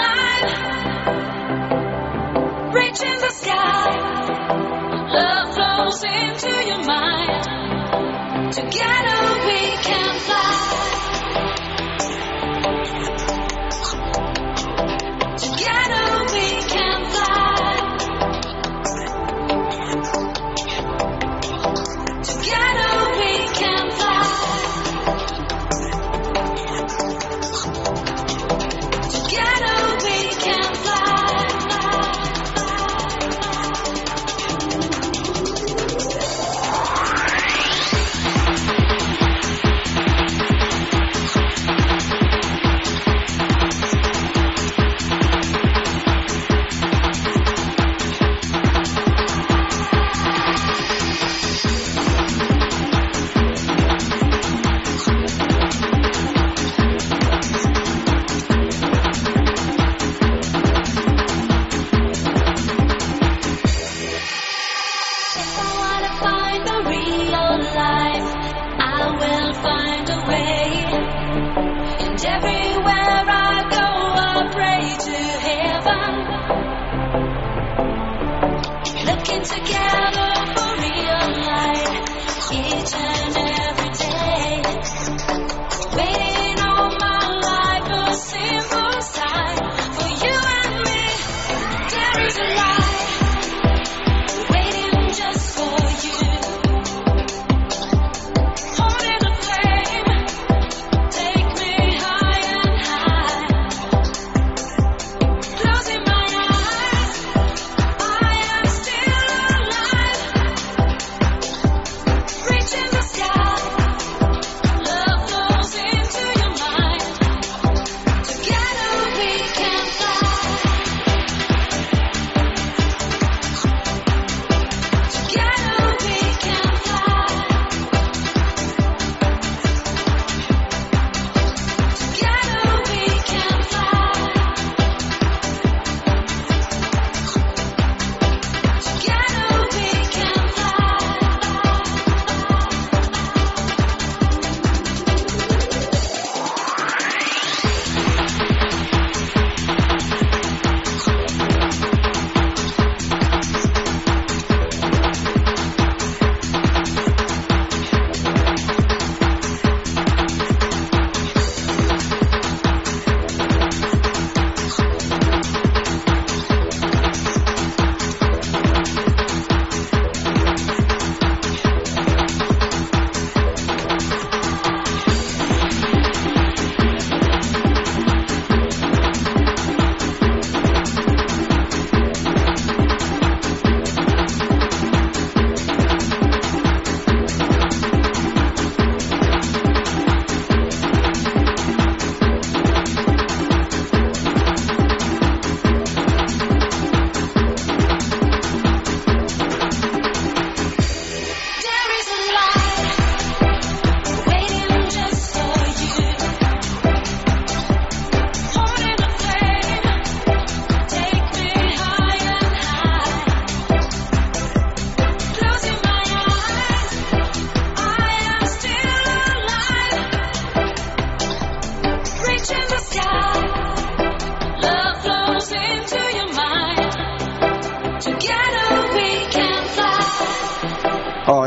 alive. Reaching the sky, love flows into your mind. Together we can fly. Together we can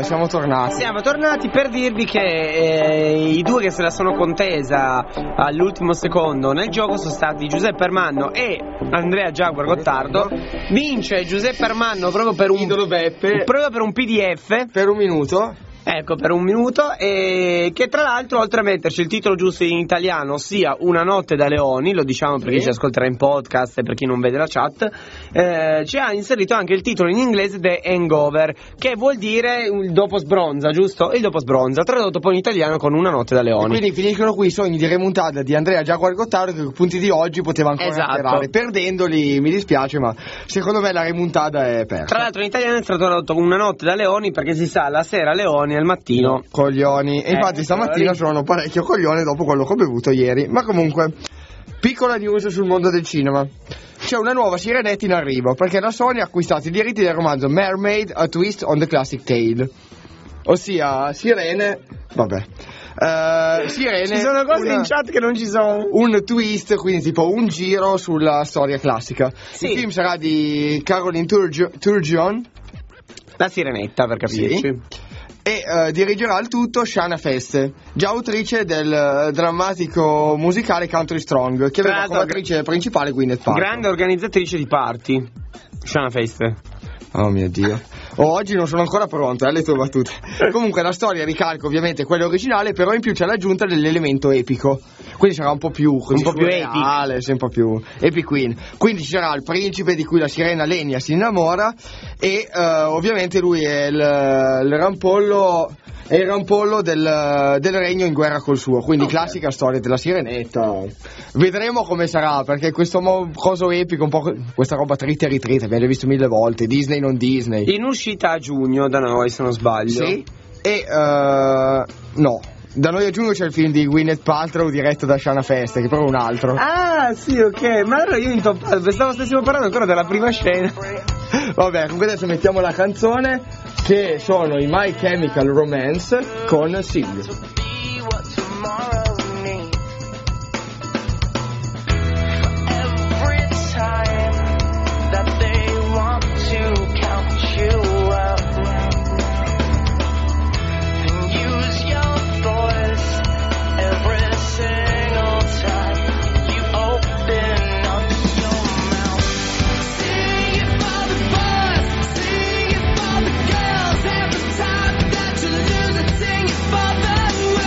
siamo tornati. Siamo tornati per dirvi che eh, i due che se la sono contesa all'ultimo secondo nel gioco sono stati Giuseppe Armanno e Andrea Jaguar Gottardo. Vince Giuseppe Armanno proprio per un Idolo Beppe, proprio per un P D F per un minuto. Ecco, per un minuto, e che tra l'altro, oltre a metterci il titolo giusto in italiano, ossia Una notte da leoni, lo diciamo per chi ci ascolterà in podcast e per chi non vede la chat, eh, ci ha inserito anche il titolo in inglese The Hangover, che vuol dire il dopo sbronza, giusto? Il dopo sbronza, tradotto poi in italiano con Una notte da leoni. E quindi finiscono qui i sogni di remontata di Andrea Jaguar Gottardo, che con i punti di oggi poteva ancora esatto. atterrare. Perdendoli mi dispiace, ma secondo me la remontata è persa. Tra l'altro in italiano è stato tradotto con Una notte da leoni, perché si sa, la sera leoni e al mattino coglioni. E infatti eh, stamattina sono parecchio coglione dopo quello che ho bevuto ieri. Ma comunque, piccola news sul mondo del cinema. C'è una nuova Sirenetta in arrivo, perché la Sony ha acquistato i diritti del romanzo Mermaid, A Twist on the Classic Tale. Ossia, sirene... Vabbè. Uh, sirene... Ci sono cose una, in chat che non ci sono. Un twist, quindi tipo un giro sulla storia classica. Sì. Il film sarà di Caroline Turg- Turgeon. La Sirenetta, per capirci. Sì. E uh, dirigerà il tutto Shanna Feste, già autrice del uh, drammatico musicale Country Strong, che aveva come attrice principale Gwyneth Paltrow. Grande organizzatrice di party, Shanna Feste. Oh mio Dio. Oh, oggi non sono ancora pronto alle tue battute. Comunque la storia ricalca ovviamente quella originale, però in più c'è l'aggiunta dell'elemento epico. Quindi sarà un po' più così, un po' più epic, sì, un po' più epic queen. Quindi ci sarà il principe di cui la sirena Lenia si innamora e uh, ovviamente lui è il, il rampollo è il rampollo del, del regno in guerra col suo. Quindi okay. Classica storia della sirenetta. Vedremo come sarà, perché questo mo- coso epico, un po' questa roba trita e ritrita, abbiamo già visto mille volte, Disney non Disney. In uscita a giugno da noi, se non sbaglio. Sì. E uh, no, da noi a giugno c'è il film di Gwyneth Paltrow diretto da Shanna Feste, che però è un altro. Ah sì, ok, ma allora io intoppato, pensavo stessimo parlando ancora della prima scena. Vabbè, comunque adesso mettiamo la canzone, che sono i My Chemical Romance con Sig. Time that you lose it, sing it for the world.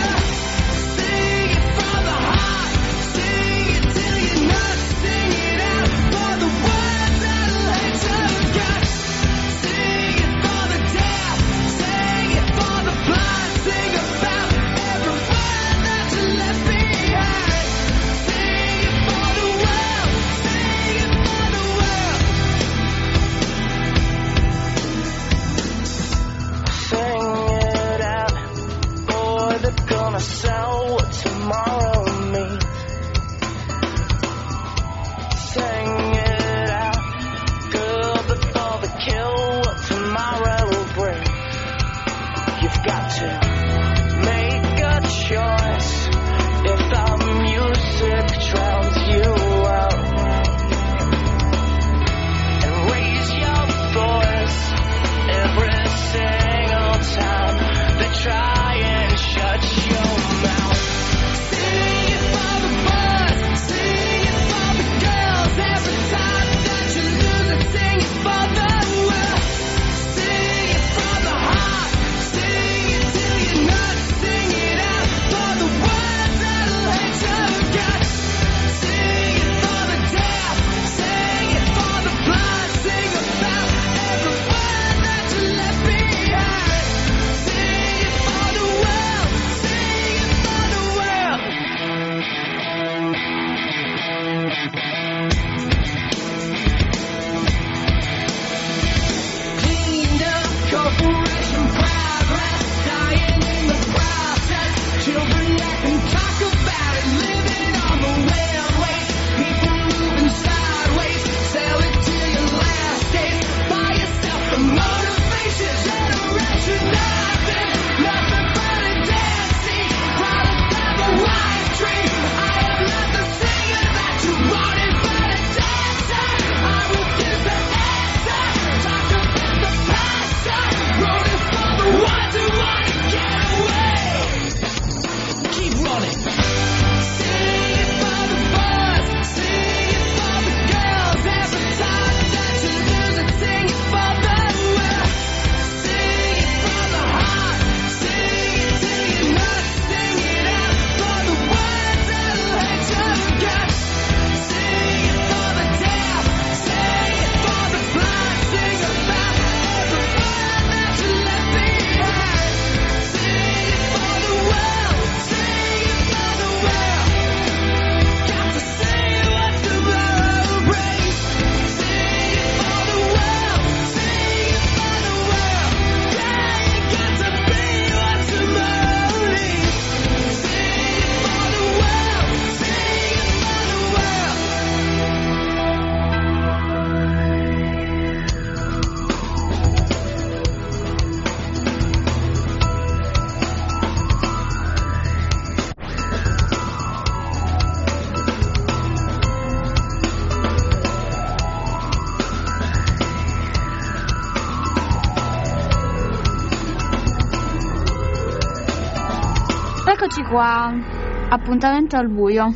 Eccoci qua. Appuntamento al buio.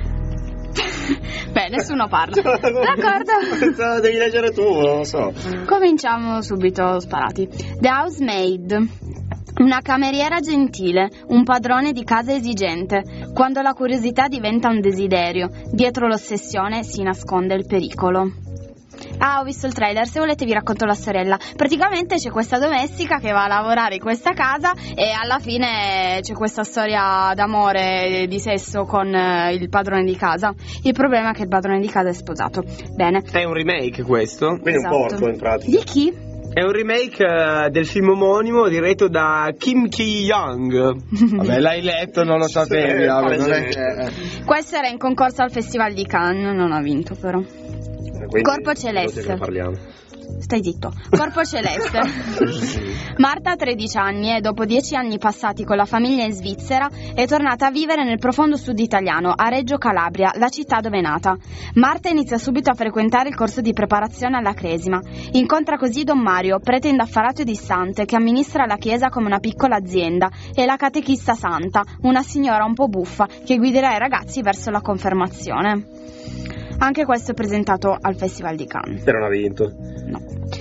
Beh, nessuno parla. D'accordo. Devi leggere tu, non lo so. Cominciamo subito sparati. The Housemaid. Una cameriera gentile, un padrone di casa esigente. Quando la curiosità diventa un desiderio, dietro l'ossessione si nasconde il pericolo. Ah, ho visto il trailer, se volete vi racconto la sorella. Praticamente c'è questa domestica che va a lavorare in questa casa e alla fine c'è questa storia d'amore, di sesso con eh, il padrone di casa. Il problema è che il padrone di casa è sposato. Bene. È un remake questo? Quindi Esatto. un porco in pratica. Di chi? È un remake uh, del film omonimo diretto da Kim Ki-young. Vabbè, l'hai letto, non lo sapevi. Sì, vabbè, non è sì. che... Questo era in concorso al Festival di Cannes, non ha vinto però. Quindi, Corpo celeste. che ne parliamo. Stai zitto. Corpo celeste. Marta ha tredici anni e dopo dieci anni passati con la famiglia in Svizzera è tornata a vivere nel profondo sud italiano, a Reggio Calabria, la città dove è nata. Marta inizia subito a frequentare il corso di preparazione alla cresima. Incontra così Don Mario, prete indaffarato e distante, che amministra la chiesa come una piccola azienda, e la catechista Santa, una signora un po' buffa, che guiderà i ragazzi verso la confermazione. Anche questo è presentato al Festival di Cannes. Però non ha vinto. No.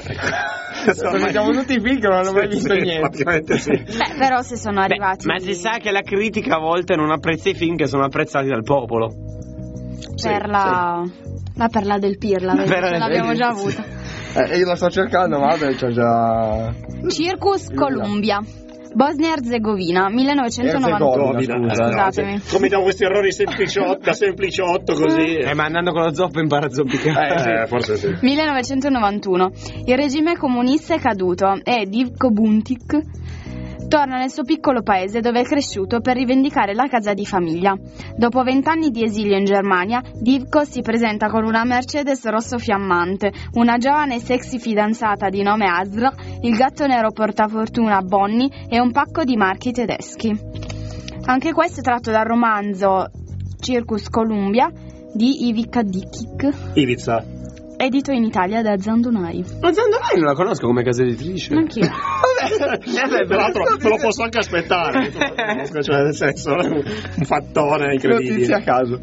Presentiamo tutti i film che non hanno mai visto sì, niente. Sì. Beh, però se sono arrivati... Beh, ma si sa che la critica a volte non apprezza i film che sono apprezzati dal popolo. Per Sì, la... la perla del Pirla, vedi, perla ce del l'abbiamo Pirla, già avuta. Eh, io la sto cercando, ma vabbè, c'ho già... Circus Columbia, Bosnia Erzegovina, millenovecentonovantuno. Erzegovina, scusa. Scusatemi. Commettiamo questi errori sempliciotto, da sempliciotto così. Eh, ma andando con lo zoppo impara a zoppicare. Eh, forse sì. millenovecentonovantuno. Il regime comunista è caduto e Divko Buntik torna nel suo piccolo paese dove è cresciuto per rivendicare la casa di famiglia. Dopo vent'anni di esilio in Germania, Divko si presenta con una Mercedes rosso fiammante, una giovane e sexy fidanzata di nome Azra, il gatto nero portafortuna Bonnie e un pacco di marchi tedeschi. Anche questo è tratto dal romanzo Circus Columbia di Ivica Dikic, Ivica. edito in Italia da Zandonai. Ma Zandonai non la conosco come casa editrice. Anch'io. Vabbè, tra l'altro me lo posso anche aspettare. Cioè, nel senso, un fattore incredibile. Notizie a caso.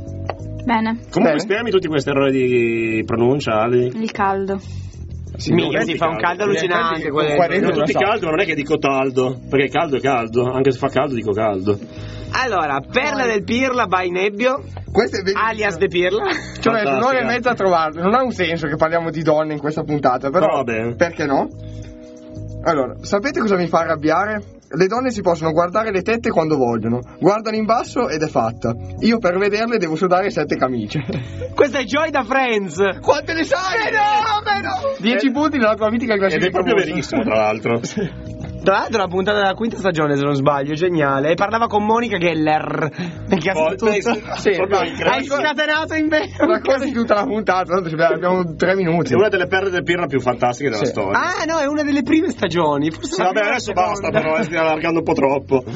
Bene. Comunque, Bene. spiegami tutti questi errori di pronunciali. Il caldo. Sì, mica, si fa un caldo allucinante. Qua Sono dentro tutti lo so. caldi, ma non è che dico caldo. Perché caldo è caldo. Anche se fa caldo, dico caldo. Allora, Perla del Pirla by Nebbio, Questo è bellissimo. alias De Pirla. Ci ho messo Fantastica. un'ora e mezza a trovarlo. Non ha un senso che parliamo di donne in questa puntata, però Però vabbè. perché no? Allora, sapete cosa mi fa arrabbiare? Le donne si possono guardare le tette quando vogliono, guardano in basso ed è fatta. Io per vederle devo sudare sette camicie. Questa è Joy da Friends. Quante ne sai? No, no! dieci punti nella tua mitica Ed classifica. è proprio rossa. verissimo, tra l'altro. Tra l'altro la puntata della quinta stagione, se non sbaglio, geniale. E parlava con Monica Geller. Perché ha Poi- tutto. Sì, proprio ma- incredibile. Hai scatenato in me. Racconti tutta la puntata, tanto abbiamo tre minuti. È una delle perle del Pirla più fantastiche della Sì. storia. Ah, no, è una delle prime stagioni. Forse Sì, la vabbè, prima adesso o la basta, seconda. però stai allargando un po' troppo.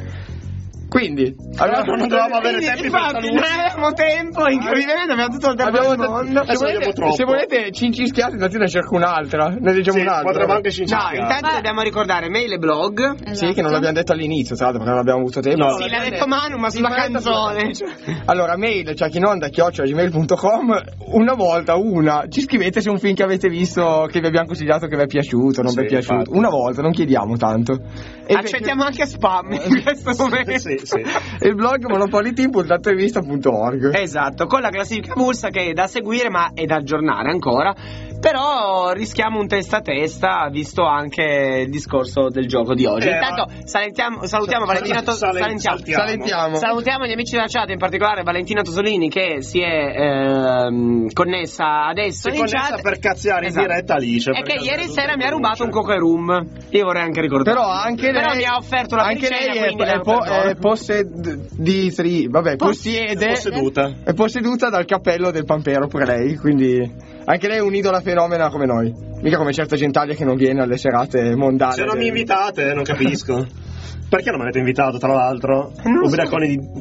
Quindi, Allora, non dovevamo avere Quindi, tempi per infatti, saluti. non avevamo tempo, incredibilmente abbiamo tutto il tempo abbiamo del mondo. se, Adesso volete, abbiamo troppo. se volete cincischiate, andate ne cerco un'altra. Ne leggiamo Sì, un'altra. potremmo anche No, cincischiare. intanto dobbiamo ricordare mail e blog. Sì, che non l'abbiamo detto all'inizio, tra l'altro, perché non abbiamo avuto tempo. No. Sì, l'ha detto Manu, ma sulla In fretta, canzone. Allora, mail ciachinonda chiocciola gmail punto com. Una volta, una, ci scrivete se è un film che avete visto, che vi abbiamo consigliato, che vi è piaciuto, non Sì, vi è piaciuto. infatti. Una volta, non chiediamo tanto. E Accettiamo anche spam in questo momento. Sì, sì. E il blog monopoliteam punto intervista punto org. Esatto, con la classifica Vulsa che è da seguire ma è da aggiornare ancora. Però rischiamo un testa a testa, visto anche il discorso del gioco di oggi. Eh, Intanto salentiamo, salutiamo Sal- Valentina To- salen- salentiamo. saltiamo. Salentiamo. Salutiamo gli amici della chat, in particolare Valentina Tosolini che si è ehm, connessa adesso Si in connessa chat. per cazziare in Esatto. diretta Alice. E perché che ieri non sera mi ha pronuncia. rubato un coca room. Io vorrei anche ricordare. Però anche Però lei mi ha offerto la anche bricena, lei è, quindi è, la po- perdono. è posseditri, vabbè, possiede, È posseduta. è posseduta dal cappello del Pampero pure lei, quindi anche lei è un'idola fenomena come noi, mica come certa gentaglia che non viene alle serate mondane. Se non mi del- invitate, non capisco. Perché non mi avete invitato, tra l'altro? non lo so. Ubriaconi di...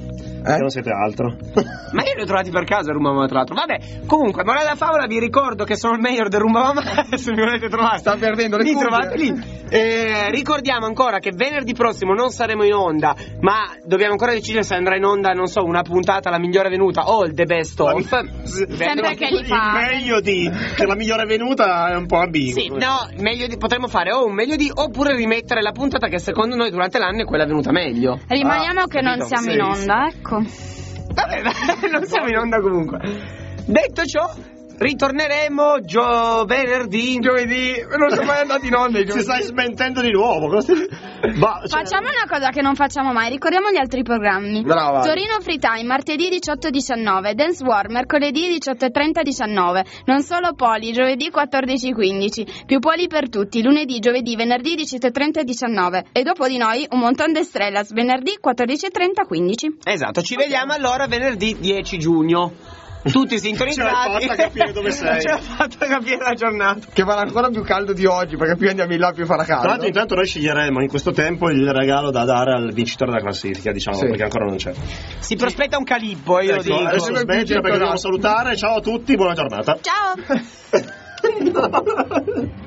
Che non siete altro. Ma io li ho trovati per caso il Rumbavama, tra l'altro. Vabbè, comunque, morale della favola, vi ricordo che sono il mayor del Rumbavama. Se mi volete trovare, sta perdendo le mi cuffie. trovate lì. Eh, ricordiamo ancora che venerdì prossimo non saremo in onda, ma dobbiamo ancora decidere se andrà in onda, non so, una puntata La migliore venuta o il The Best of. Sempre che li fa. Il meglio di che la migliore venuta è un po' ambiguo. Sì, no, meglio di, potremmo fare o un meglio di, oppure rimettere la puntata che secondo noi durante l'anno è quella venuta meglio. Rimaniamo ah, che non siamo sì, in onda, sì. ecco. Vabbè, non siamo in onda comunque. Detto ciò, ritorneremo gio- venerdì, giovedì. Non siamo mai andati in onda. Si stai smentendo di nuovo. Va, cioè... Facciamo una cosa che non facciamo mai. Ricordiamo gli altri programmi. Brava. Torino Free Time martedì diciotto diciannove, Dance War mercoledì diciotto e trenta diciannove, Non solo Poli giovedì quattordici quindici, Più Poli per tutti lunedì, giovedì, venerdì diciotto e trenta diciannove e dopo di noi un montone de Estrellas venerdì quattordici e trenta quindici. Esatto, ci vediamo allora venerdì dieci giugno. Tutti sintonizzati. Ce l'hai fatta capire dove sei. Ce l'ha fatta capire la giornata. Che farà ancora più caldo di oggi, perché più andiamo in là più farà caldo. Tra l'altro intanto noi sceglieremo in questo tempo il regalo da dare al vincitore della classifica, diciamo, sì. Perché ancora non c'è. Si prospetta un calippo, io ecco, dico. Adesso smettila perché dobbiamo salutare. Ciao a tutti, buona giornata. Ciao.